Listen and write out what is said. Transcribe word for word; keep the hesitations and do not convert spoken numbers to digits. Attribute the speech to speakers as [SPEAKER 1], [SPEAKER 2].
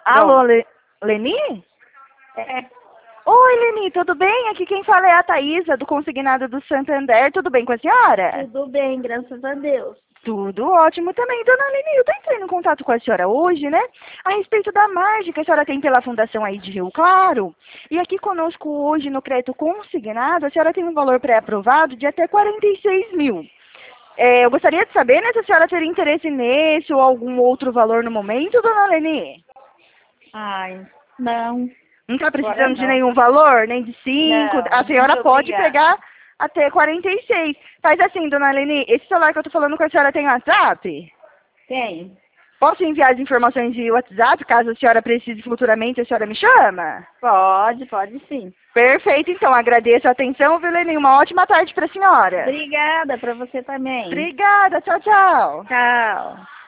[SPEAKER 1] Alô,
[SPEAKER 2] Pronto.
[SPEAKER 1] Le... Leni?
[SPEAKER 2] É,
[SPEAKER 1] Oi, Leni, tudo bem? Aqui quem fala é a Thaísa, do Consignado do Santander. Tudo bem com a senhora?
[SPEAKER 2] tudo bem, graças a Deus.
[SPEAKER 1] Tudo ótimo também, dona Leni. Eu tô entrando em contato com a senhora hoje, né? A respeito da margem que a senhora tem pela fundação aí de Rio Claro. E aqui conosco hoje no crédito consignado, a senhora tem um valor pré-aprovado de até quarenta e seis mil. É, eu gostaria de saber, né, se a senhora teria interesse nesse ou algum outro valor no momento, dona Leni?
[SPEAKER 2] Ai, não,
[SPEAKER 1] Não está
[SPEAKER 2] agora
[SPEAKER 1] precisando de
[SPEAKER 2] não.
[SPEAKER 1] nenhum valor, nem de cinco. A
[SPEAKER 2] Não, muito
[SPEAKER 1] senhora pode
[SPEAKER 2] obrigada.
[SPEAKER 1] pegar até quarenta e seis. Faz assim, dona Leni, esse celular que eu estou falando com a senhora tem WhatsApp?
[SPEAKER 2] Tem?
[SPEAKER 1] Posso enviar as informações de WhatsApp, caso a senhora precise futuramente, a senhora me chama?
[SPEAKER 2] Pode, pode sim.
[SPEAKER 1] Perfeito, então. Agradeço a atenção, viu, Leni? Uma ótima tarde para a senhora.
[SPEAKER 2] Obrigada para você também.
[SPEAKER 1] Obrigada. Tchau, tchau.
[SPEAKER 2] Tchau.